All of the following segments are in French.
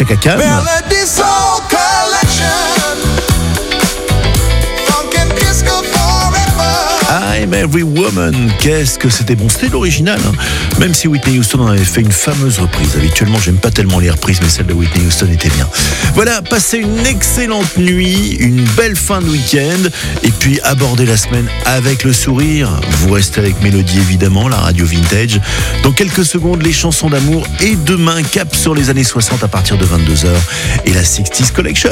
Chaka Khan. I'm Every Woman, qu'est-ce que c'était bon, c'était l'original, hein. Même si Whitney Houston en avait fait une fameuse reprise. Habituellement, j'aime pas tellement les reprises, mais celle de Whitney Houston était bien. Voilà, passez une excellente nuit, une belle fin de week-end, et puis abordez la semaine avec le sourire. Vous restez avec Mélodie, évidemment, la radio vintage. Dans quelques secondes, les chansons d'amour, et demain, cap sur les années 60 à partir de 22h, et la 60s Collection.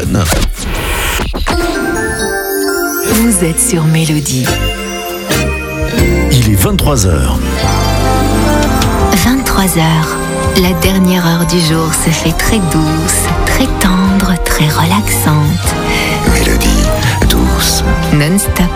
Vous êtes sur Mélodie. Il est 23h. 23h, la dernière heure du jour se fait très douce, très tendre, très relaxante. Mélodie douce. Non-stop.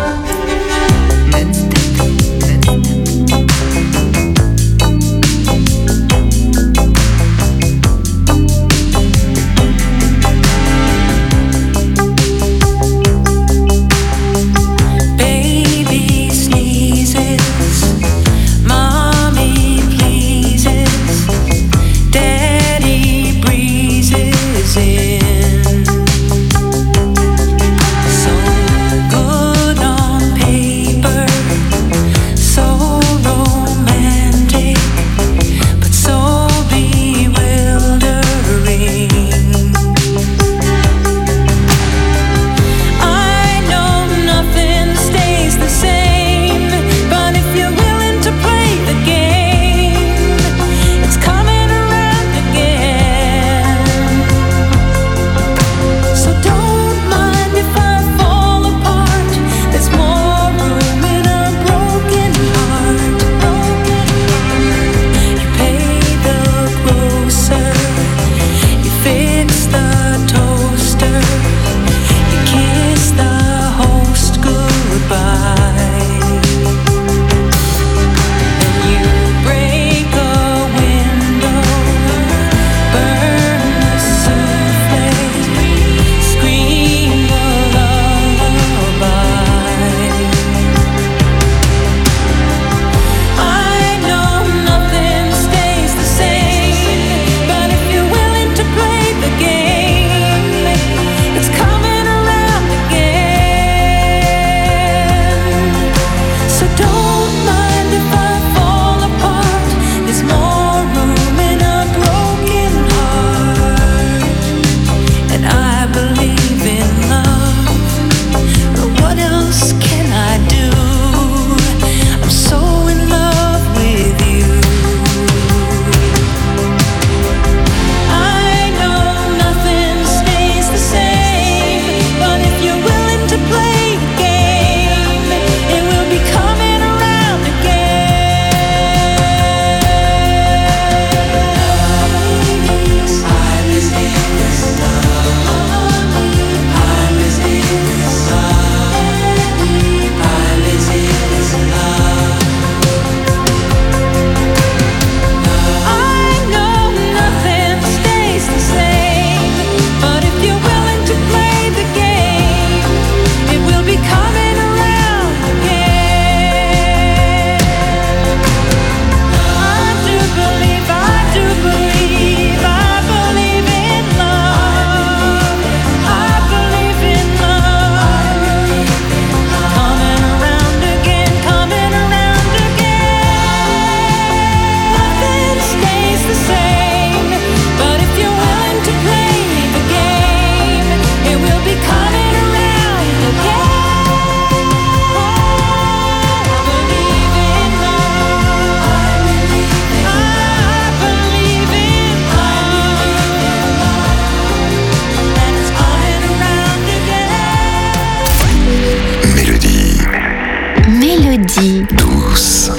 douce.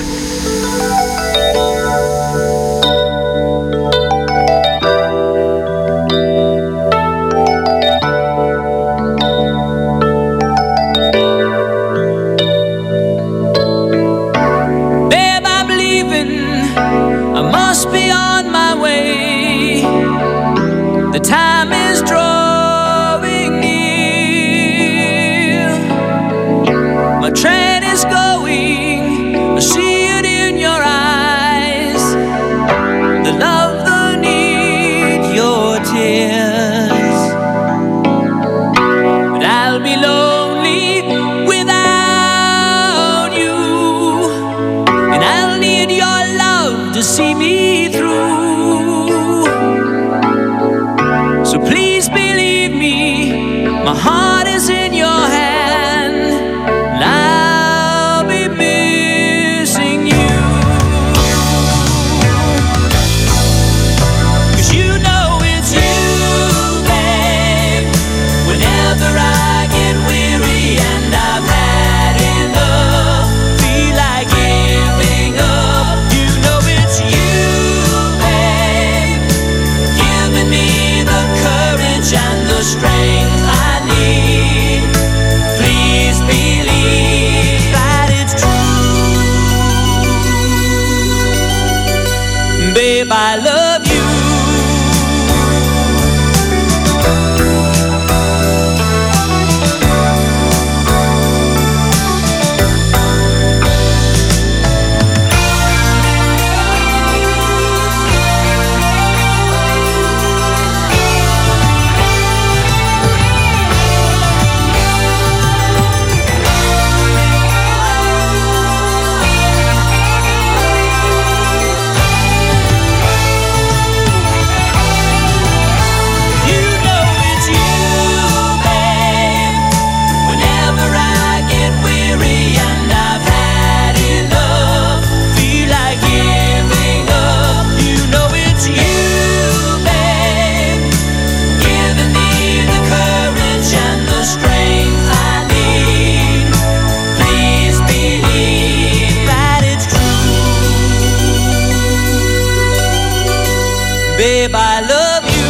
Train is going, I see Babe, I love you. Babe, I love you.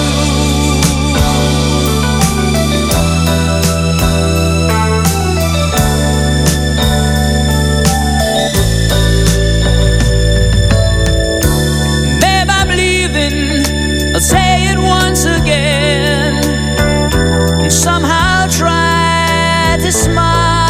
Babe, I'm leaving. I'll say it once again. And somehow try to smile.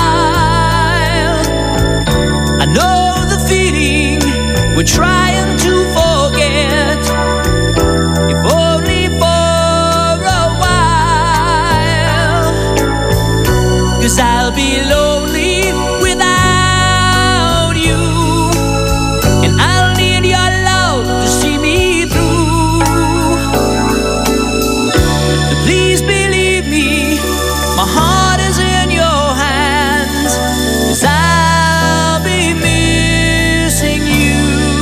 I know the feeling we're trying to forget. If only for a while, 'cause I'll be lonely without you, and I'll need your love to see me through. So please believe me, my heart is in your hands, 'cause I'll be missing you.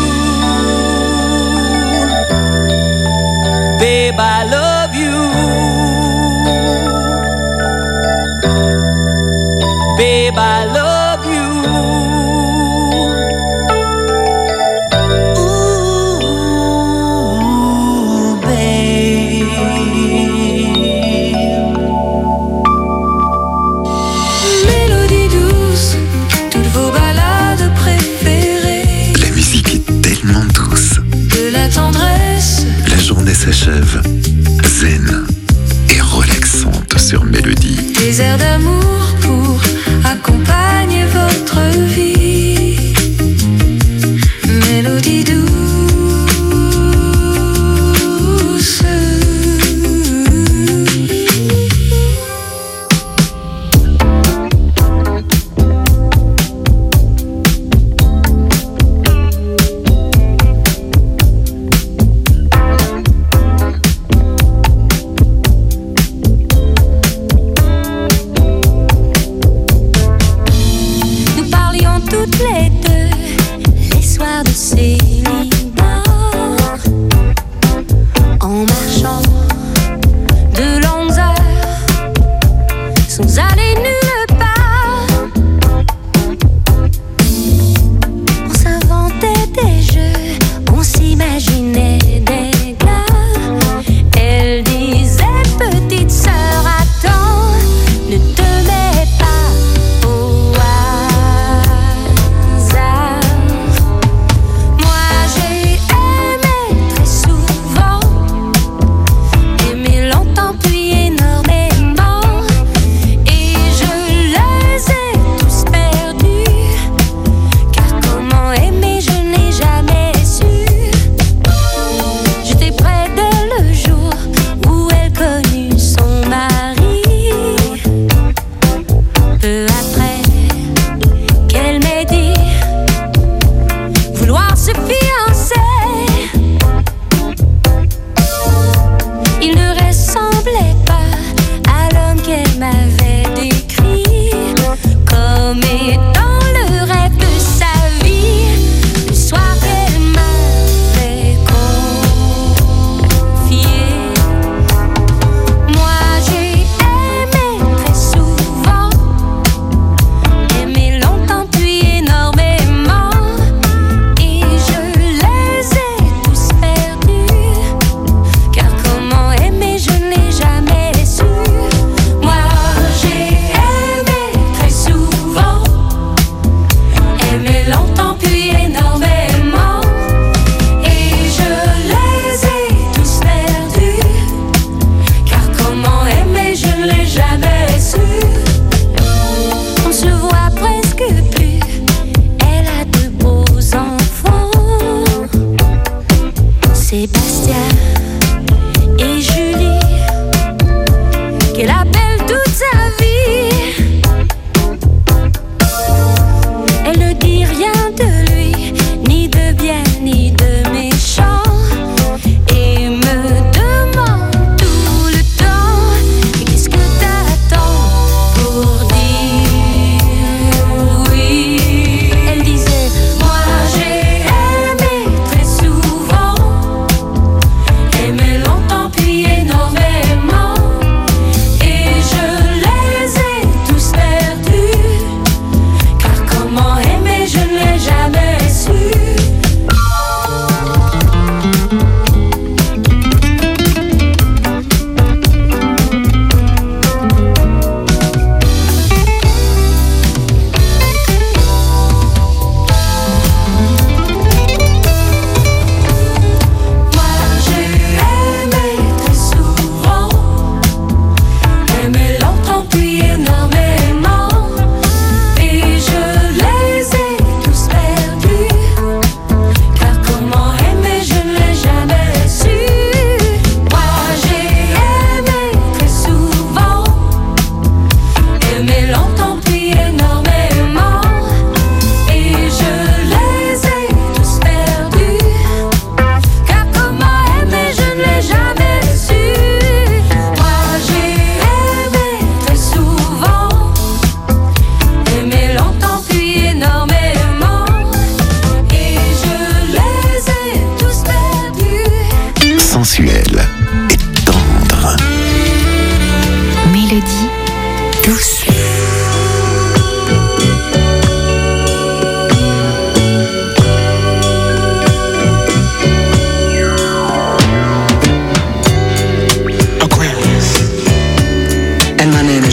Babe, I love you. Babe, I love you. Ooh, babe. Mélodie douce, toutes vos ballades préférées. La musique est tellement douce. De la tendresse. La journée s'achève, zen et relaxante sur Mélodie. Des airs d'amour pour accompagner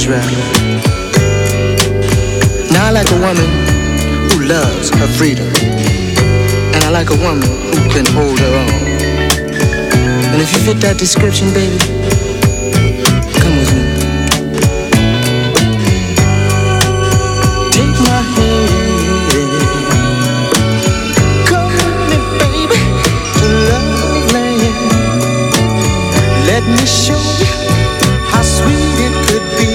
rather. Now I like a woman who loves her freedom, and I like a woman who can hold her own. And if you fit that description, baby, come with me. Take my hand, come with me, baby, to love land. Let me show you how sweet it could be,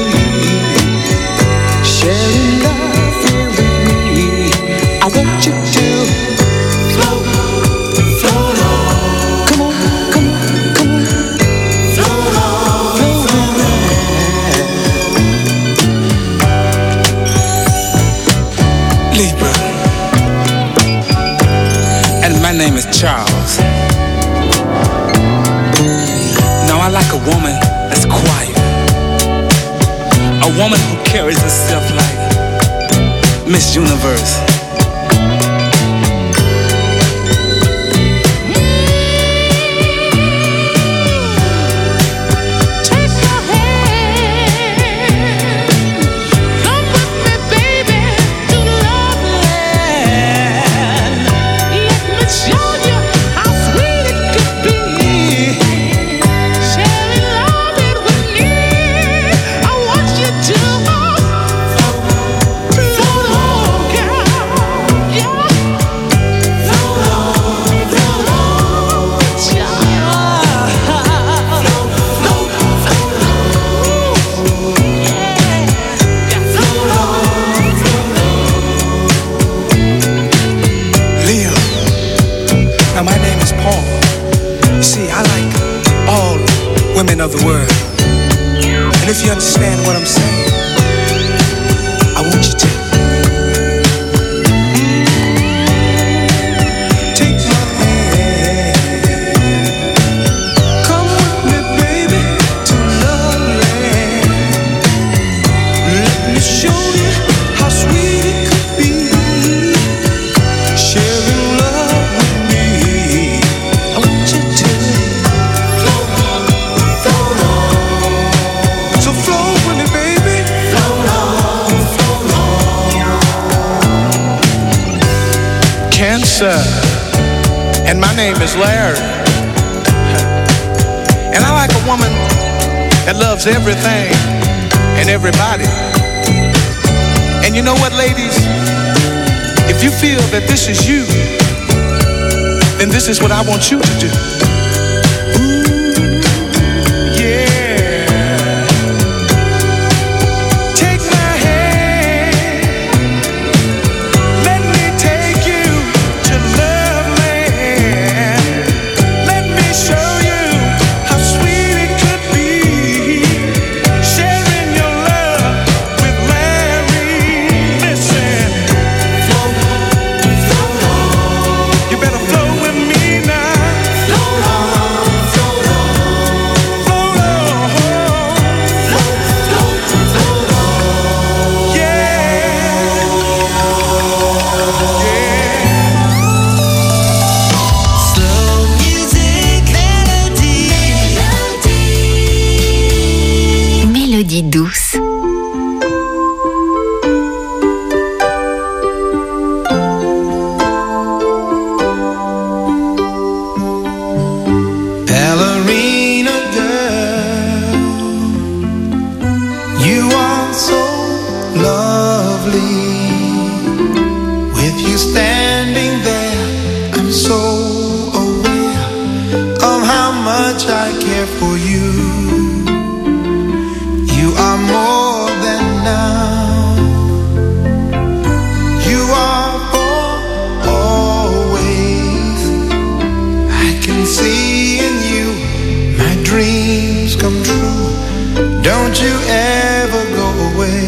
sharing love here with me. I want you to float, float on. Come on, come on, come on. Float on, float on. Libra. And my name is Charles. Now I like a woman that's quiet, a woman who carries herself like Miss Universe. Take my hand, come with me, baby, to love land. Let me show you how sweet it could be, sharing love it with me. I want you to float on, girl, yeah. Float on, child. Leo. Now my name is Paul. You see, I like all women of the world. And if you understand what I'm saying, I want you to take my hand. Come with me, baby, to love land. Let me show you how sweet it could be, sharing love with me. I want you to float on, float on. So float with me, baby. Float on, float on. Cancer, and my name is Larry. And I like a woman that loves everything and everybody. And you know what, ladies? If you feel that this is you, then this is what I want you to do. Yeah. Take my hand. Let me take you to love land. Let me show you how sweet it could be, sharing your love with Larry. Listen. Float on, float on. You better float with me now. Float on, float on. Float on. Float, float, float on. Yeah. Slow music, Mélodie douce. Ballerina girl, you are so lovely. With you standing there, I'm so aware of how much I care for you. You are more than now. You are for always. I can see in you my dreams come true. Don't you ever go away.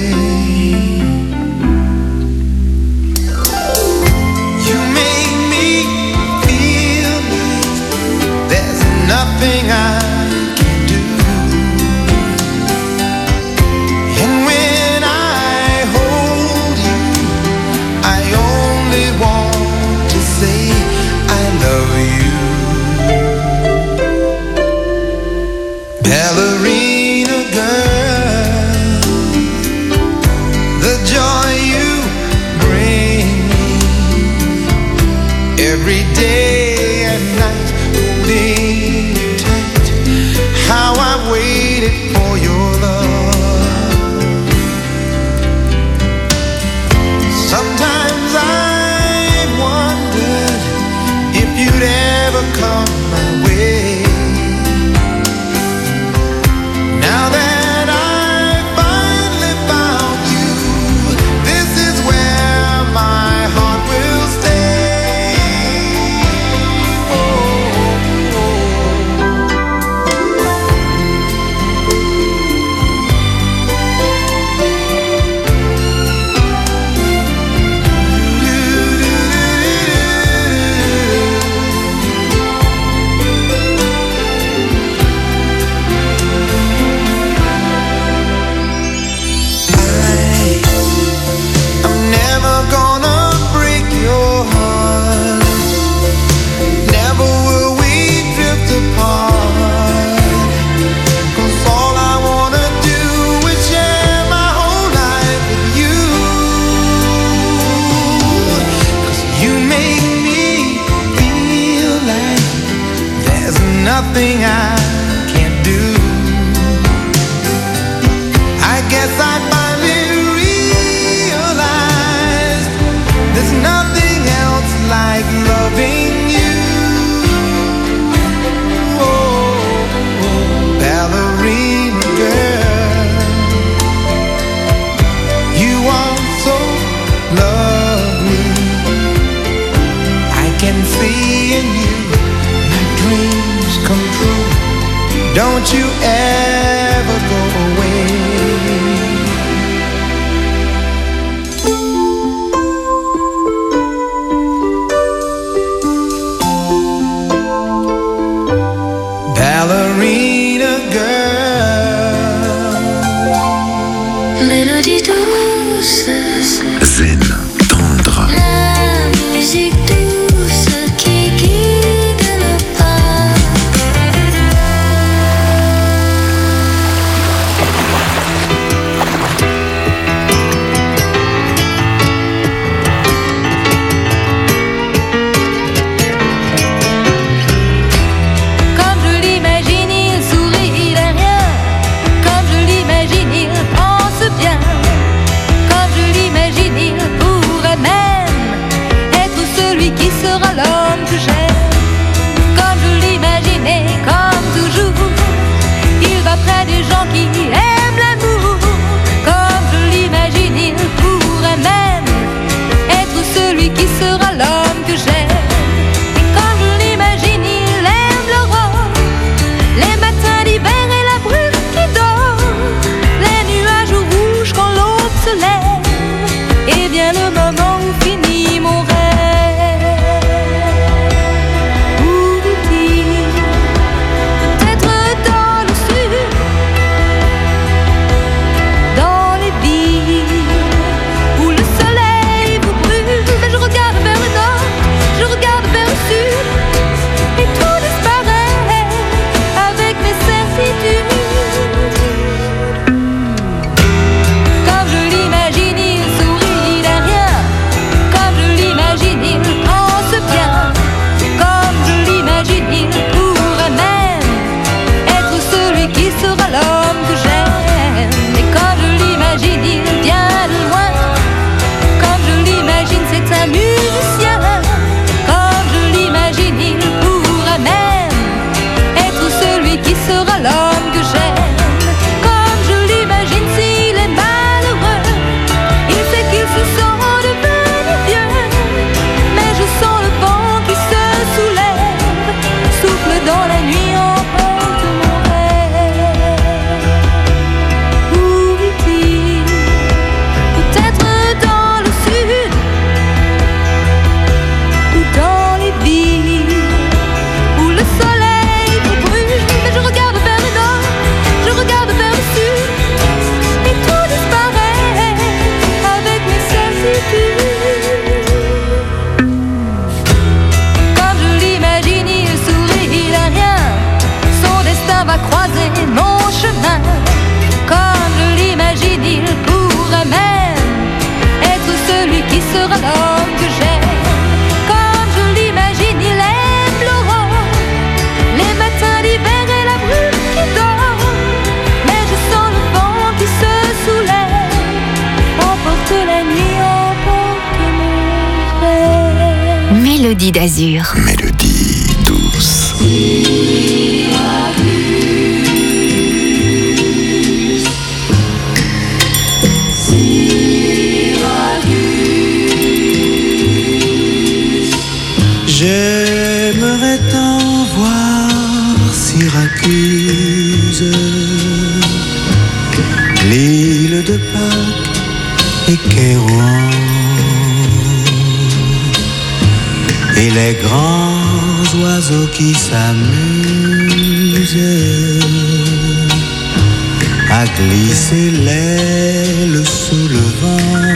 You make me feel like there's nothing I can do. And when I hold you, I only want to say I love you. Ballerina girl, every day and night, holding tight. How I waited for your love. Sometimes I've wondered if you'd ever come my way. Now that I finally found you, this is where my heart will stay. I'm never gonna break your heart. Never will we drift apart. 'Cause all I wanna do is share my whole life with you. 'Cause you make me feel like there's nothing I can't do. I guess I finally realized there's nothing else like loving you. Oh, ballerina girl, you are so lovely. I can see in you my dreams come true. Don't you ever go away. Ballerina girl. Mélodie douce, Zen, tendre, la musique douce qui guide nos pas. Comme je l'imagine, il sourit, il est rien. Comme je l'imagine, il pense bien. Comme je l'imagine, il pourrait même être celui qui sera l'homme que j'aime. Comme je l'imaginais, comme toujours, il va près des gens qui aiment l'amour. Comme je l'imagine, il pourrait même être celui qui sera l'homme que j'aime. Et quand je l'imagine, il aime l'aurore, les matins d'hiver et la brume qui dort, les nuages rouges quand l'aube se lève, et bien le moment où finit mon rêve. Où vit-il? Peut-être dans le sud, dans les villes où le soleil vous brûle. Mais je regarde vers le nord, je regarde vers le sud, et tout disparaît avec mes certitudes. Comme je l'imagine, il sourit, il est rien. Comme je l'imagine, il pense bien. Comme je l'imagine, il pourrait même être celui qui sera l'homme que j'aime. Et comme je l'imagine, il vient de loin. Comme je l'imagine, c'est un musicien. Comme je l'imagine, il pourrait même être celui qui sera l'homme que j'aime. Comme je l'imagine, s'il est malheureux, il sait qu'il se sent devenu vieux. Mais je sens le vent qui se soulève, souffle dans la nuit, emporte mon rêve. Où vit-il? Peut-être dans le sud, ou dans les villes où le soleil vous brûle. Mais je regarde vers le nord, je regarde vers le sud, et tout disparaît avec mes certitudes. Comme je l'imagine, il sourit, il a rien. Son destin va croiser mon chemin. Comme je l'imagine, il pourrait même être celui qui sera l'homme que j'aime. Comme je l'imagine, Mélodie d'Azur. Mélodie douce. J'aimerais tant voir Syracuse, l'île de Pâques et Kérouan, et les grands oiseaux qui s'amusent à glisser l'aile sous le vent.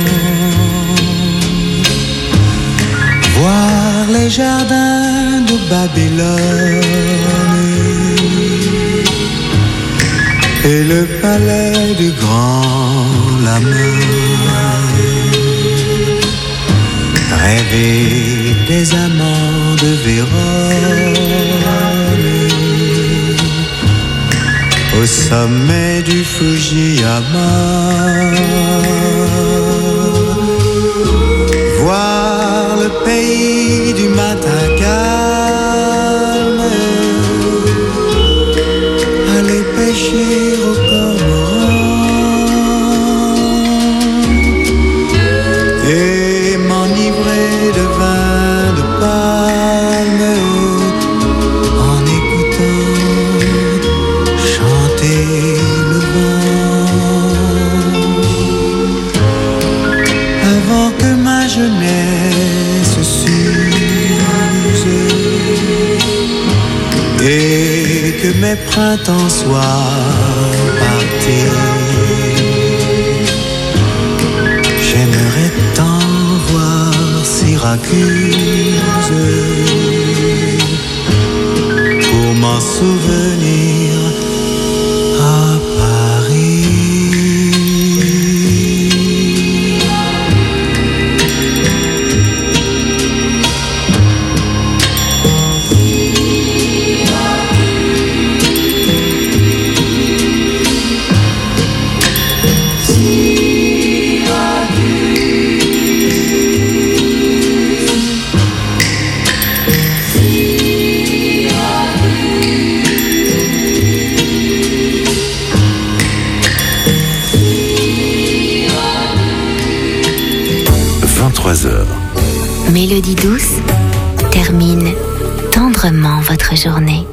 Voir les jardins de Babylone et le palais du grand lama. Rêver des amants de Vérone au sommet du Fujiyama. Voir le pays du matin calme, aller pêcher au cormoran et m'enivrer de vin de palme en écoutant chanter le vent. Avant que ma jeunesse s'use et que mes printemps soient partis, j'aimerais tant voir Syracuse pour m'en souvenir à Paris. Mélodie douce termine tendrement votre journée.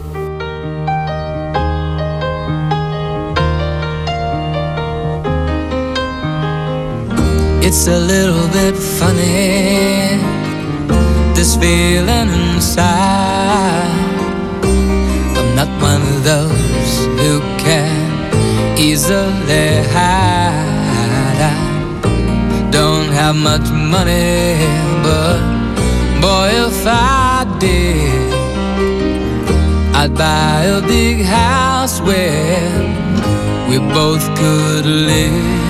It's a little bit funny, this feeling inside. I'm not one of those who can easily hide. I don't have much money, but boy, if I did, I'd buy a big house where we both could live.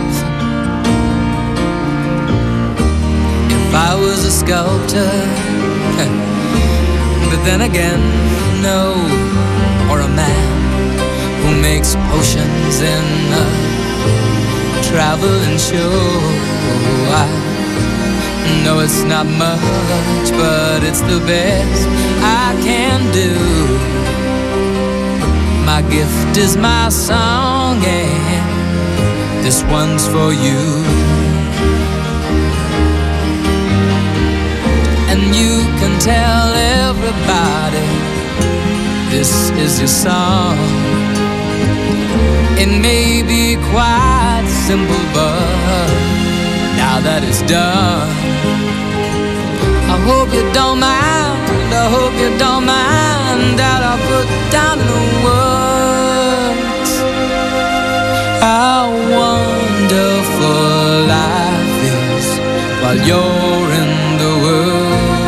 If I was a sculptor, but then again, no, or a man who makes potions in a traveling show. I know it's not much, but it's the best I can do. My gift is my song, and this one's for you. And you can tell everybody this is your song. It may be quite simple, but now that it's done, I hope you don't mind, I hope you don't mind that I put down in the words how wonderful life is while you're in the world.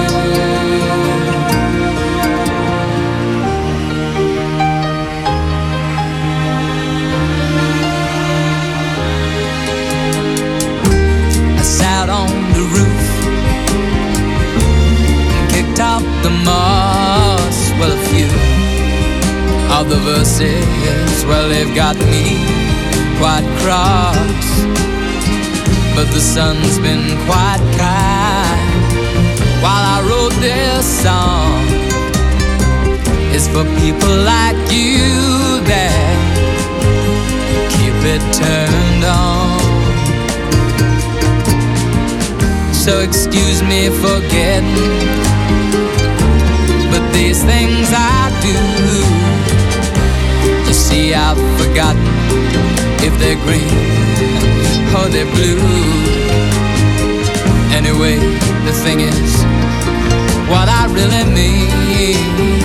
The moss, well, a few of the verses, well, they've got me quite cross, but the sun's been quite kind while I is for people like you that keep it turned on. So excuse me for getting, but these things I do, you see I've forgotten if they're green or they're blue. Anyway, the thing is, what I really mean,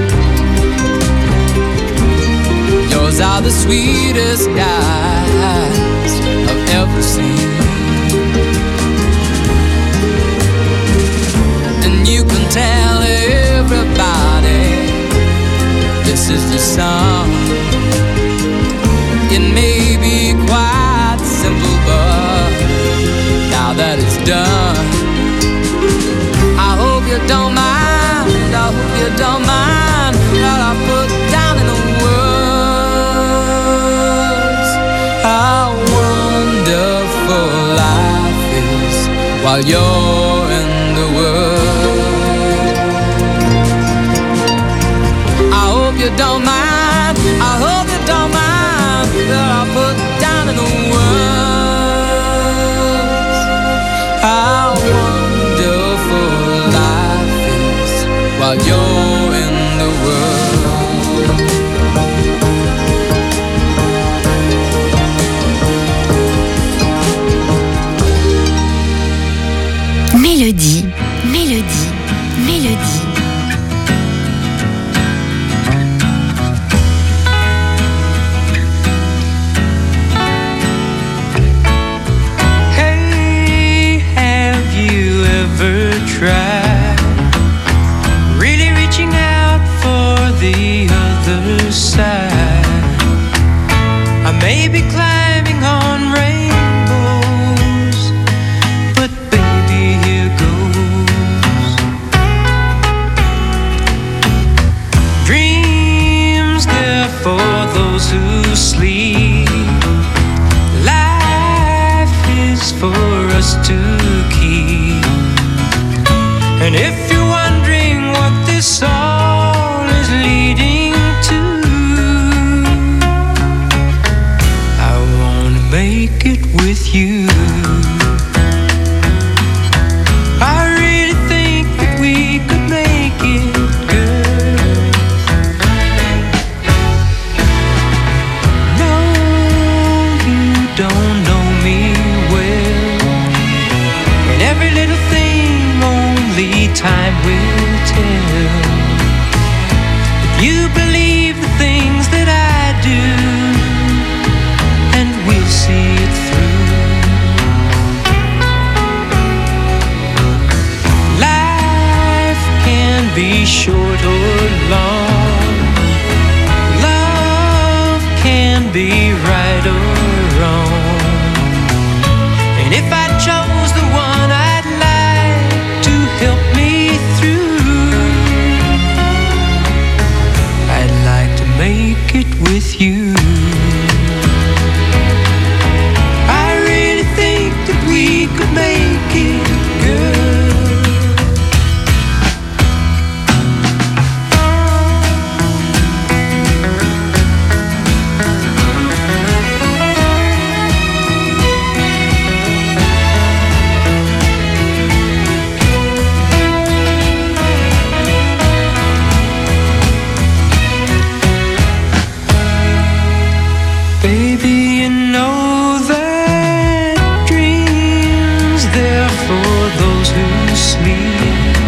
yours are the sweetest eyes I've ever seen. And you can tell everybody this is the song. It may be quite simple, but now that it's done, I hope you don't mind, I hope you don't mind that I put down in the words how wonderful life is while you're in the world. I hope you don't mind, I hope you don't mind that I put down in the words how wonderful life is while you're in the world. Mélodie, mélodie, mélodie. Hey, have you ever tried really reaching out for the other side? I may be climbing on rainbows, but baby, here goes. Dreams, they're for those who sleep. Life is for us to keep. And if you're wondering what this all is leading to, I wanna make it with you. I really think that we could make it, girl. No, you don't know me well, and every little thing only time will tell. If you believe the things that I do, and we'll see it through. Life can be short or long. Love can be right or wrong. And if I chose the one I'd like to help me through, I'd like to make it with you. I really think that we could make it, girl. Baby, you know that dreams, they're for those who sleep.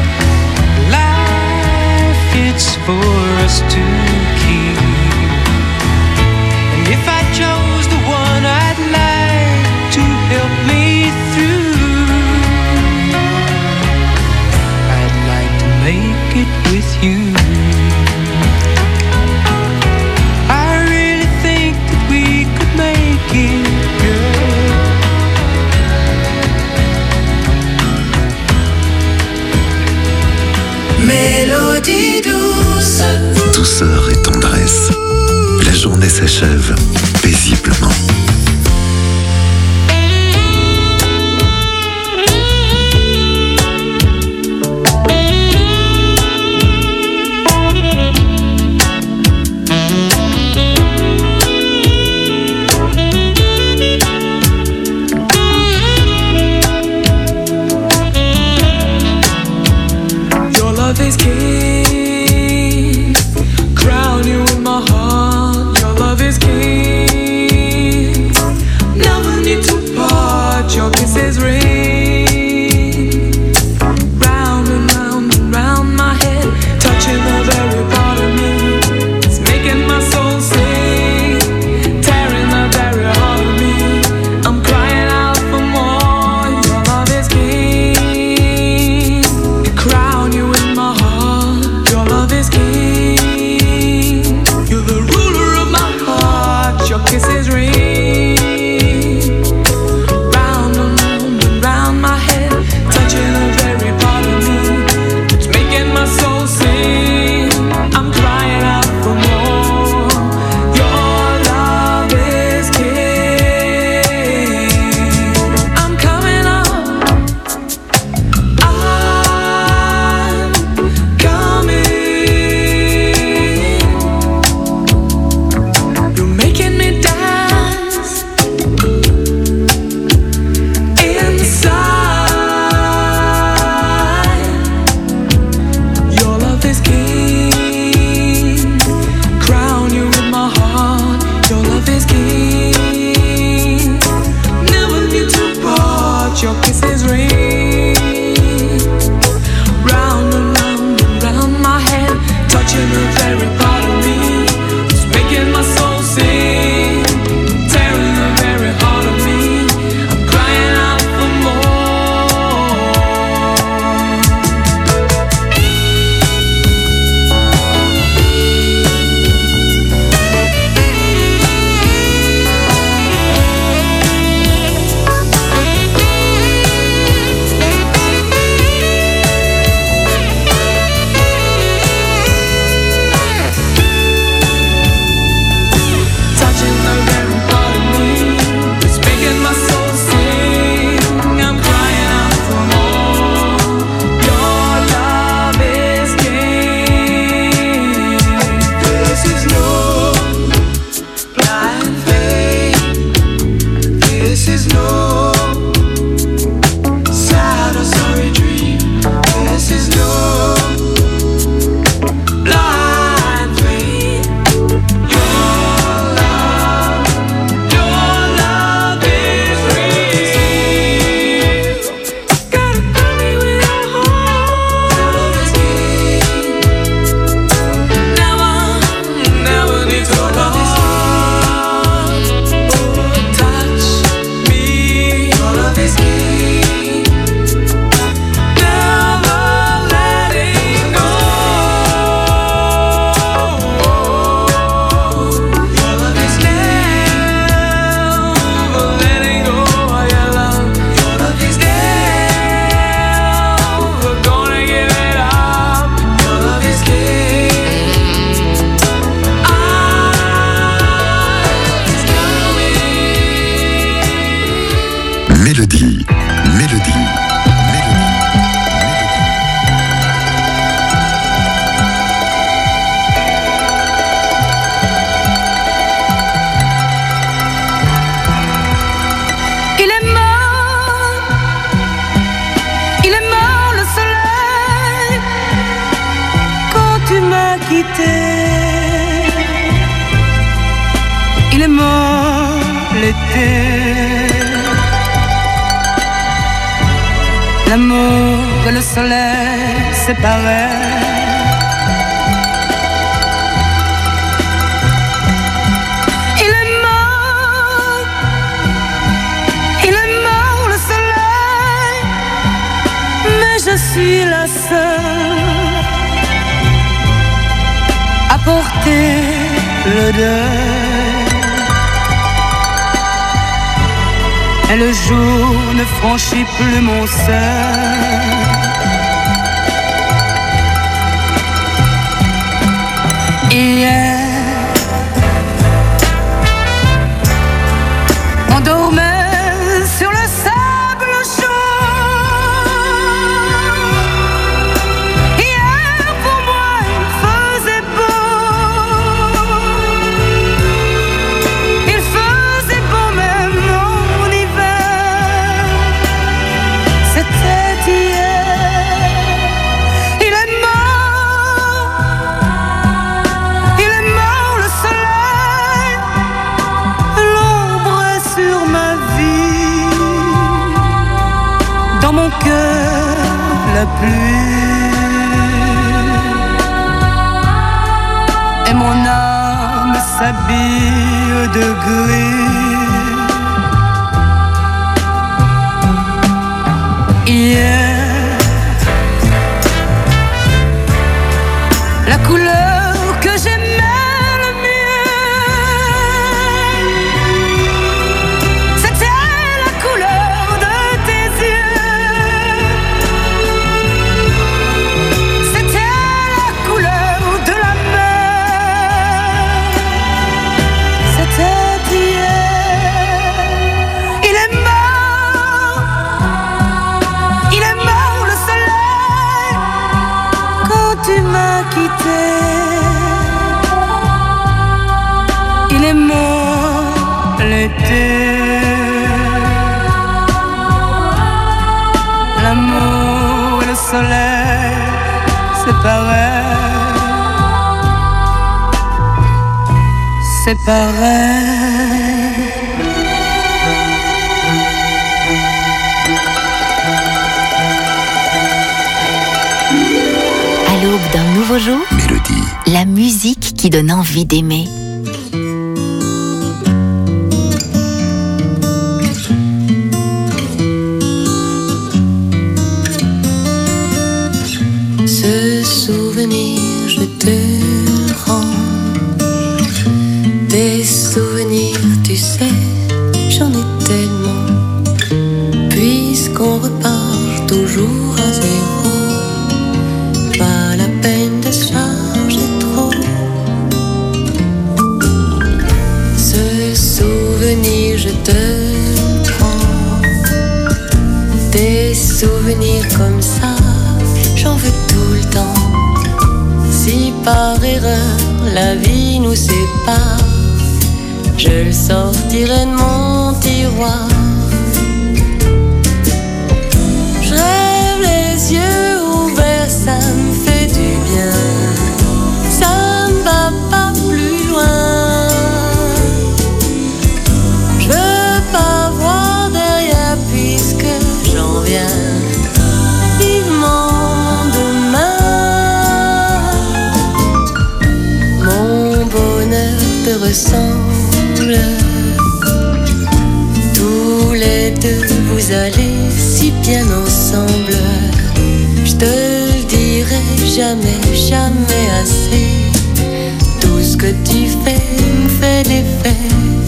Life, it's for us to keep. And if I chose the one I'd like to help me through, I'd like to make it with you. I really think that we could make it, girl. Mélodie douce. Douceur et tendresse. La journée s'achève paisiblement. is king. Crown you in my heart. Your love is king. Never need to part. Your kisses ring. Round and round and round my head, touching the very part of me. It's making my soul sing, tearing the very heart of me. I'm crying out for more. Your love is king. Crown you in my heart. Your love is king. You're the ruler of my heart. Your kisses ring. Round and round and round my head, touching the very part of me. It's making my soul sing. I'm crying out for more. Your love is king. I'm coming up. I'm coming. You're making me dance inside. Your love is king. Crown you with my heart. Your love is king. Never need to part. Your kisses ring. Round and round and round my head, touching the very part of me. It's making my soul sing, tearing the very heart of me. I'm crying out for more. Touching the very part of me, it's making my soul sing. I'm crying out for more. Your love is king. This is no blind faith. This is no sad or sorry dream. This is no blind faith. Your love is real. Gotta tell me with your heart. Your love is king. Never need to part. Touch me. Your love is king. Never letting go. Your love is never letting go. Your love is never gonna give it up. Your love is king. It's coming. Mélodie, mélodie, mélodie. Il est mort le soleil quand tu m'as quitté. Il est mort l'été, l'amour et le soleil séparés. Il est mort le soleil, mais je suis la seule à porter le deuil. Et le jour ne franchit plus mon seuil. Hier, on dormait sur le sable chaud. Hier, pour moi, il faisait beau. Il faisait beau même en hiver. C'était la pluie. Et mon âme s'habille de gris. Hier, la couleur que j'aimais le mieux, c'était la couleur de tes yeux. C'était la couleur de la mer. C'était hier. Il est mort. Il est mort le soleil quand tu m'as quitté. Il est mort l'été. L'amour et le soleil, c'est pareil. C'est pareil. À l'aube d'un nouveau jour, Mélodie. la musique qui donne envie d'aimer. Ce souvenir, je te rends. Des souvenirs, tu sais, j'en ai tellement. Puisqu'on repart toujours à zéro, pas la peine de se charger trop. Ce souvenir, je te prends. Des souvenirs comme ça, j'en veux tout le temps. Si par erreur la vie nous sépare, je le sortirai de mon tiroir. Je rêve les yeux ouverts, ça me fait du bien. Ça ne va pas plus loin. Je veux pas voir derrière puisque j'en viens vivement demain. Mon bonheur te ressemble. Tous les deux vous allez si bien ensemble. Je te le dirai jamais, jamais assez. Tout ce que tu fais me fait l'effet.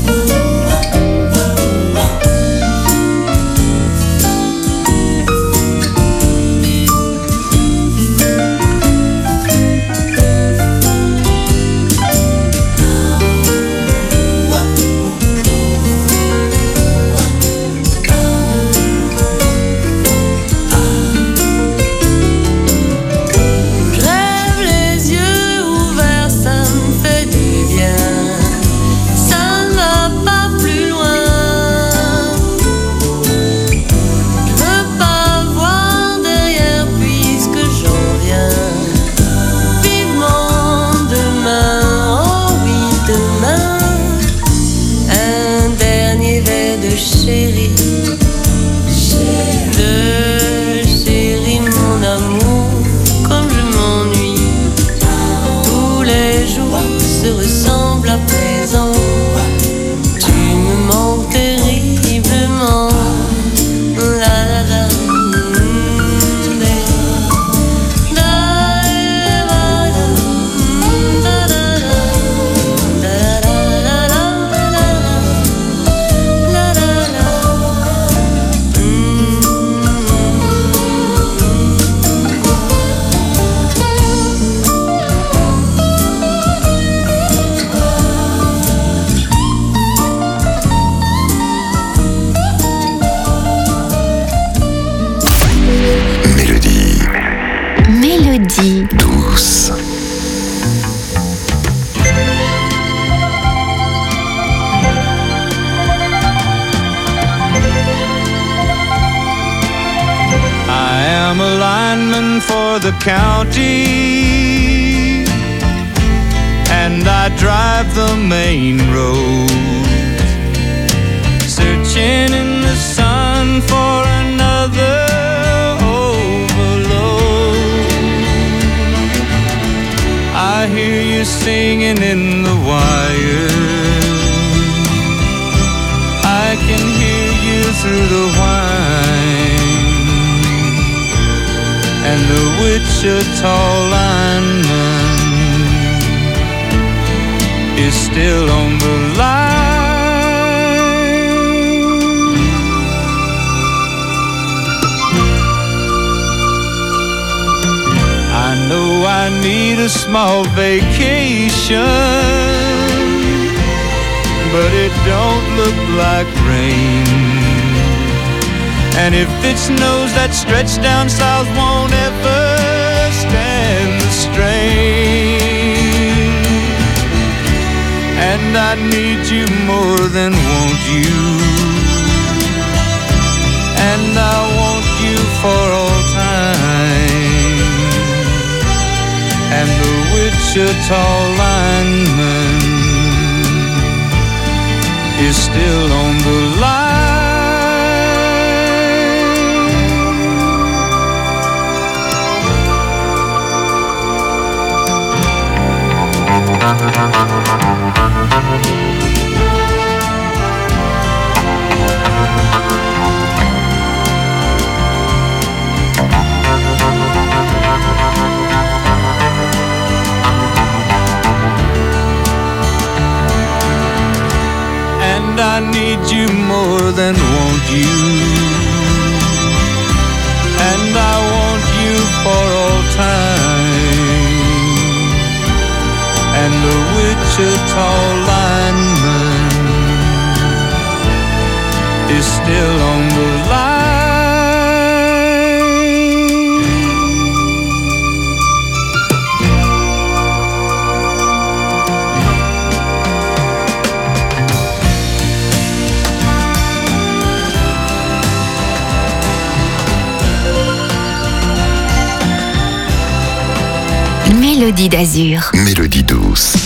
Je rêve les yeux ouverts, ça me fait du bien. Ça ne va pas plus loin. Je veux pas voir derrière puisque j'en viens vivement demain. Oh oui, demain. Un dernier verre de chéri. De chéri, mon amour, comme je m'ennuie. Tous les jours se ressemblent à présent. Tu me manques terriblement. La la la. Mélodie Mélodie douce. I am a lineman for the county, and I drive the main road, searching in the sun for another hanging in the wire. I can hear you through the whine, and the Wichita lineman is still on the line. I know I need a small vacation, but it don't look like rain. And if it snows, that stretch down south won't ever stand the strain. And I need you more than want you, and I want you for all time. And the Wichita lineman is still on the line. And I need you more than want you, and I want you for all time. And the Wichita lineman is still on the line. Mélodie d'Azur. Mélodie douce.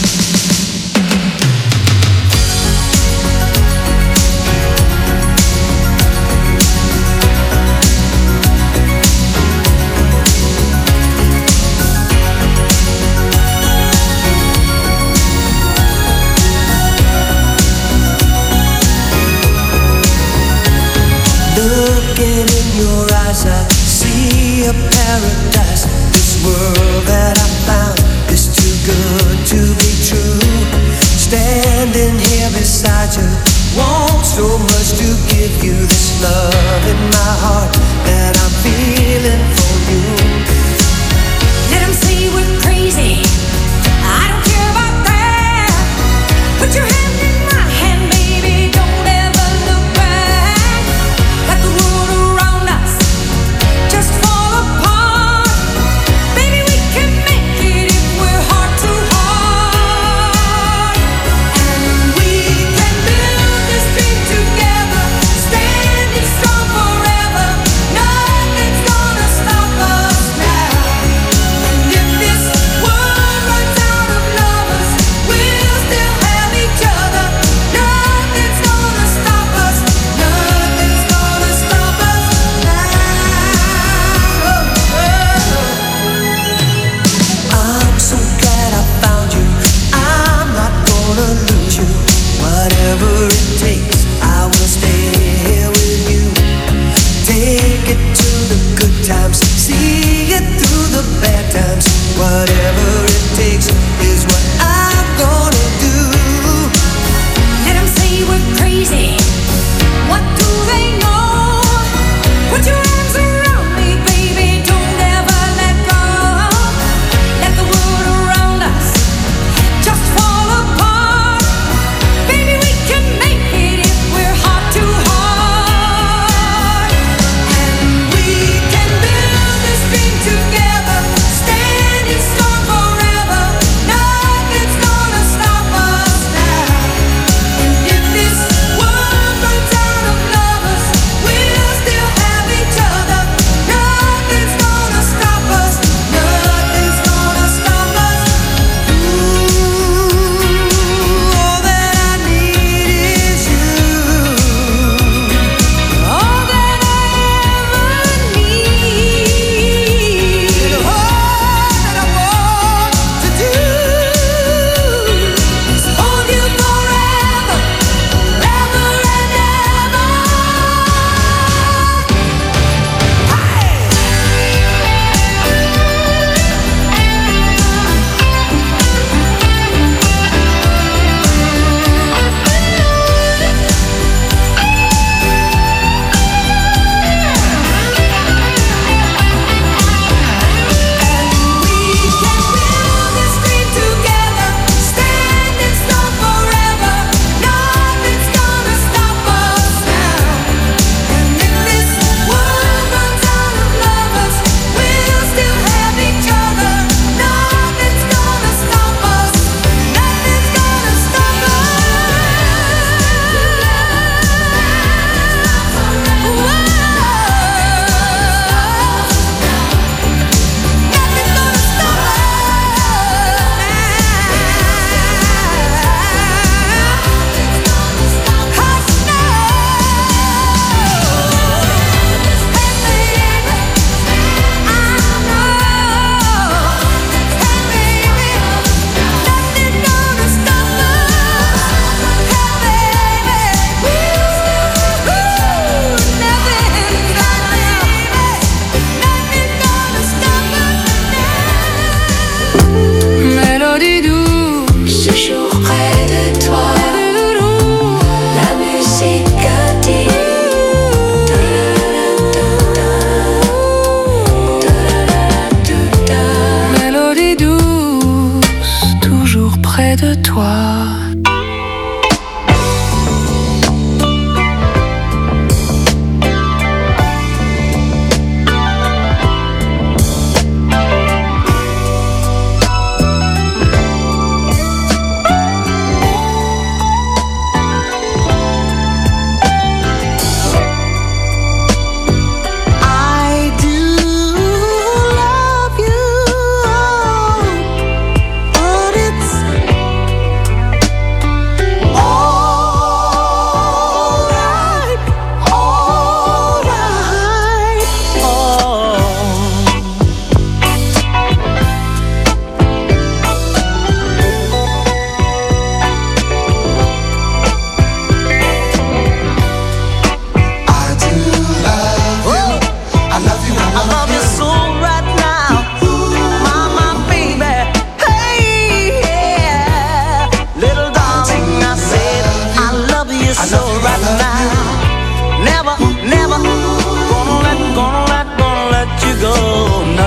Looking in your eyes, I see a paradise. This world that I found is too good to be true. Standing here beside you, want so much to give you this love in my heart that I'm feeling for you. Let 'em say we're crazy, I don't care about that. Put your hand in my hand, baby, don't ever look back. Let the world around us just fall apart. Baby, we can make it if we're heart to heart. And we can build this dream together, standing strong forever.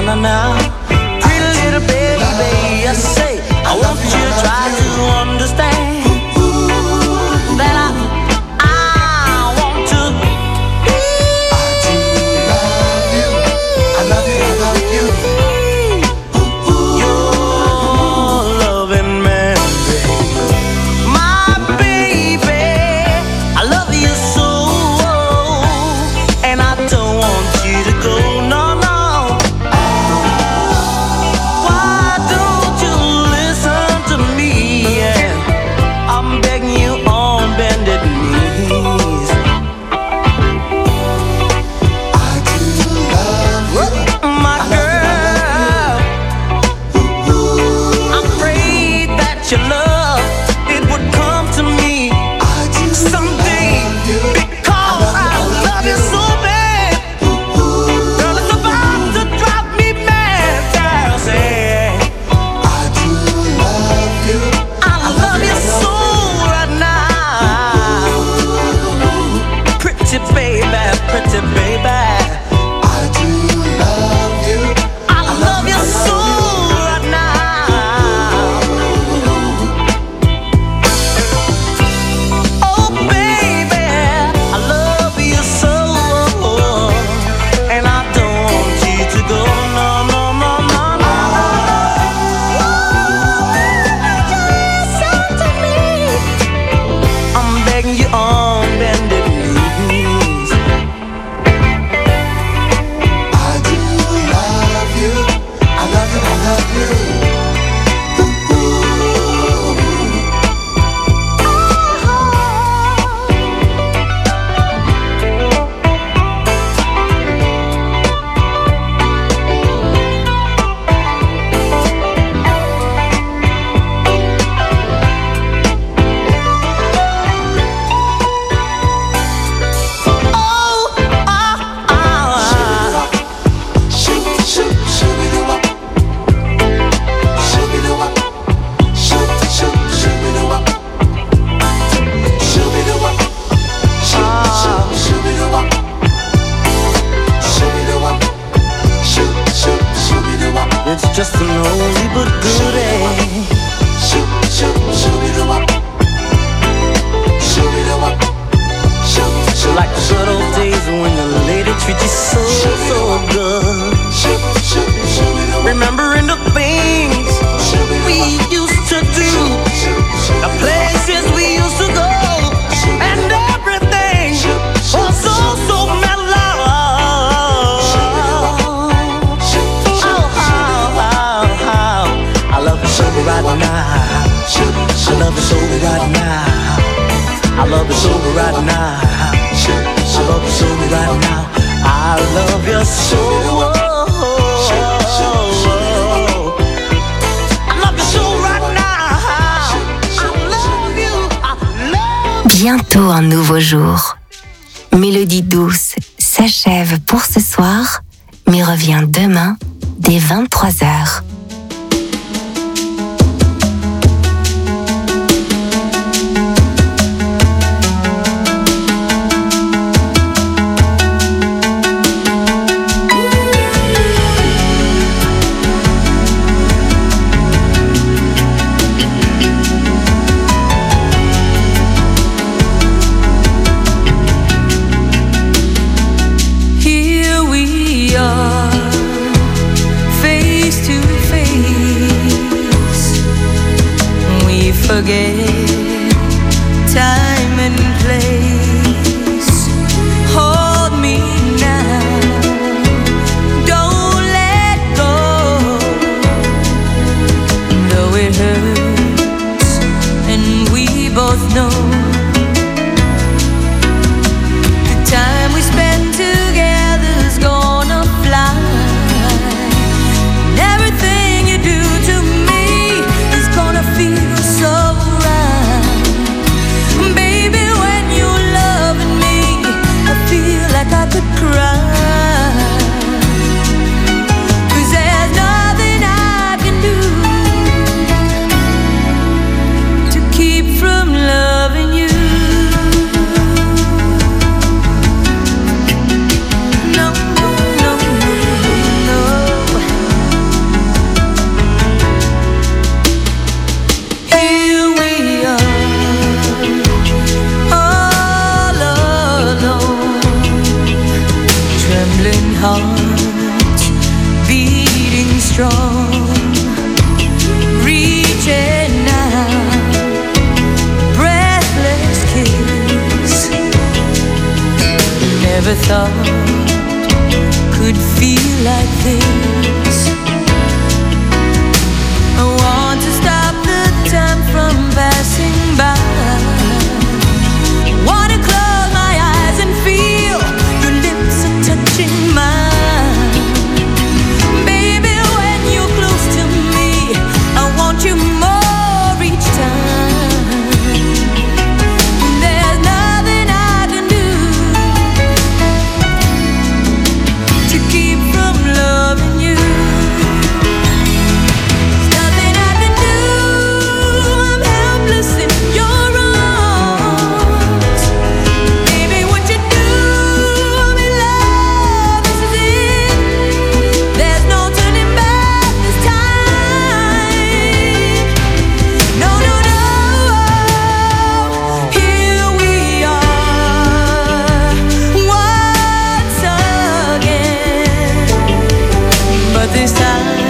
na na. Pretty little baby, I say, I want you to try to understand that I want to be. I love you, I love you. Your loving man, my baby. I love you so, and I don't want you to go. No, no. Why don't you listen to me? Yeah. I'm begging you on bended knees. I do love you, my girl. I prayed that your love it would come to me someday, because I love you so bad. Girl, it's about to drive me mad. Girl, say I do love you. I love you so right now. Pretty baby, pretty baby. I do love you. I love you so right now. Oh baby, I love you so, and I don't want you to go. No, no, no, no, no. Listen to me. I'm begging you on bended knees. I do love you. I love you, I love you. It's just an oldie but goodie. Like the good old days when the lady treat you so, so good. Remembering the things we used to do, the places we used to go, and everything was so, so mellow. I love you so right now. I love you so right now. I love you so right now. I love you so right now. I love you so. I love you so right now. I love you. I love. Bientôt un nouveau jour. Mélodie douce s'achève pour ce soir, mais revient demain dès 23h. Here we are, face to face. We forget time and place. Hold me now, don't let go. Though it hurts, and we both know the time we spend together's gonna fly. And everything you do to me is gonna feel so right. thought could feel like this. I want to stop the time from passing by. Wanna close my eyes and feel your lips are touching mine. Baby, when you're close to me, I want you more each time. There's nothing I can do to keep from loving you. There's nothing I can do. I'm helpless in your arms. Baby, what you do, me love, this is it. There's no turning back this time. No, no, no. Here we are once again, but this time